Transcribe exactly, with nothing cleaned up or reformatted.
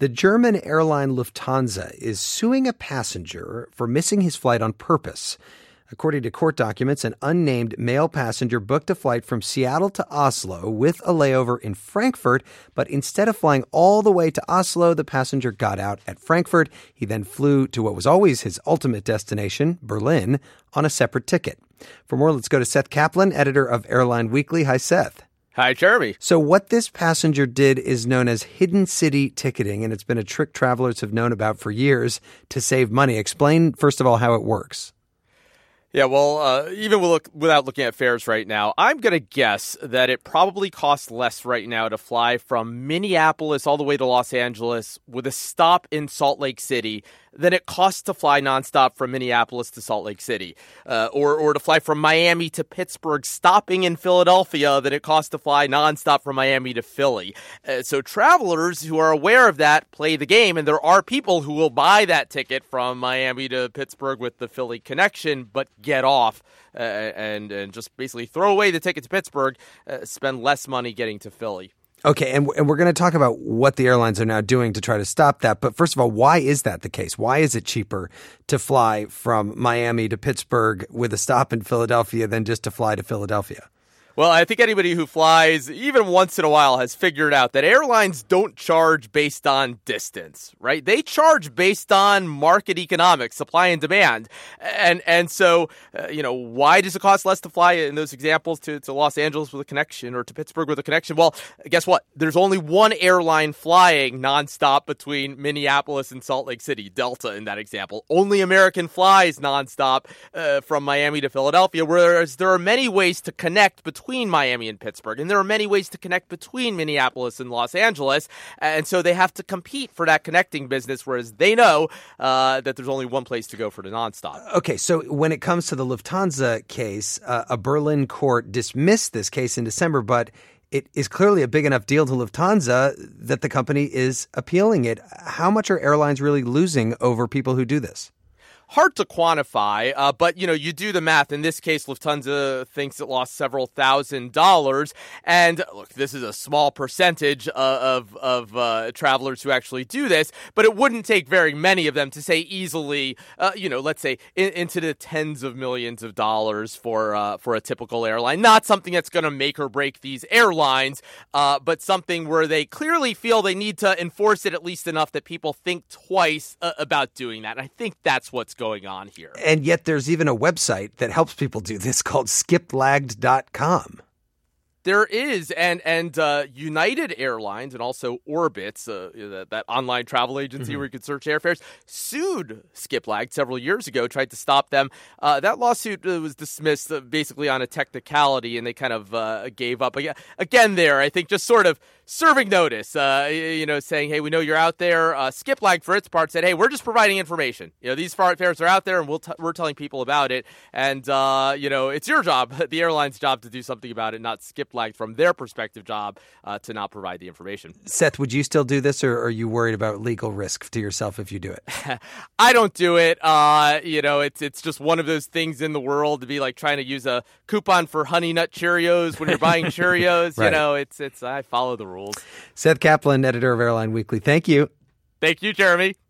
The German airline Lufthansa is suing a passenger for missing his flight on purpose. According to court documents, an unnamed male passenger booked a flight from Seattle to Oslo with a layover in Frankfurt, but instead of flying all the way to Oslo, the passenger got out at Frankfurt. He then flew to what was always his ultimate destination, Berlin, on a separate ticket. For more, let's go to Seth Kaplan, editor of Airline Weekly. Hi, Seth. Hi, Jeremy. So what this passenger did is known as hidden city ticketing, and it's been a trick travelers have known about for years to save money. Explain, first of all, how it works. Yeah, well, uh, even we'll look, without looking at fares right now, I'm going to guess that it probably costs less right now to fly from Minneapolis all the way to Los Angeles with a stop in Salt Lake City than it costs to fly nonstop from Minneapolis to Salt Lake City, uh, or or to fly from Miami to Pittsburgh, stopping in Philadelphia, than it costs to fly nonstop from Miami to Philly. Uh, so travelers who are aware of that play the game, and there are people who will buy that ticket from Miami to Pittsburgh with the Philly connection, but get off uh, and and just basically throw away the ticket to Pittsburgh, uh, spend less money getting to Philly. Okay, and, and we're going to talk about what the airlines are now doing to try to stop that. But first of all, why is that the case? Why is it cheaper to fly from Miami to Pittsburgh with a stop in Philadelphia than just to fly to Philadelphia? Well, I think anybody who flies, even once in a while, has figured out that airlines don't charge based on distance, right? They charge based on market economics, supply and demand. And and so, uh, you know, why does it cost less to fly in those examples to, to Los Angeles with a connection or to Pittsburgh with a connection? Well, guess what? There's only one airline flying nonstop between Minneapolis and Salt Lake City, Delta in that example. Only American flies nonstop uh, from Miami to Philadelphia, whereas there are many ways to connect between between Miami and Pittsburgh, and there are many ways to connect between Minneapolis and Los Angeles, and so they have to compete for that connecting business, whereas they know uh, that there's only one place to go for the nonstop. Okay, so when it comes to the Lufthansa case, uh, a Berlin court dismissed this case in December, but it is clearly a big enough deal to Lufthansa that the company is appealing it. How much are airlines really losing over people who do this? Hard to quantify, uh, but, you know, you do the math. In this case, Lufthansa thinks it lost several thousand dollars. And look, this is a small percentage uh, of, of uh, travelers who actually do this, but it wouldn't take very many of them to say easily, uh, you know, let's say in, into the tens of millions of dollars for, uh, for a typical airline. Not something that's going to make or break these airlines, uh, but something where they clearly feel they need to enforce it at least enough that people think twice uh, about doing that. And I think that's what's going going on here. And yet there's even a website that helps people do this called skip lagged dot com. There is, and and uh, United Airlines and also Orbitz, uh, that, that online travel agency mm-hmm. where you could search airfares, sued Skiplagged several years ago, tried to stop them. Uh, that lawsuit uh, was dismissed uh, basically on a technicality, and they kind of uh, gave up. Again, there, I think just sort of serving notice, uh, you know, saying, hey, we know you're out there. Uh, Skiplagged, for its part, said, hey, we're just providing information. You know, these fares are out there, and we'll t- we're telling people about it. And, uh, you know, it's your job, the airline's job, to do something about it, not Skiplagged from their perspective job uh, to not provide the information. Seth, would you still do this, or are you worried about legal risk to yourself if you do it? I don't do it. Uh, you know, it's it's just one of those things in the world to be like trying to use a coupon for Honey Nut Cheerios when you're buying Cheerios. Right. You know, it's it's I follow the rules. Seth Kaplan, editor of Airline Weekly. Thank you. Thank you, Jeremy.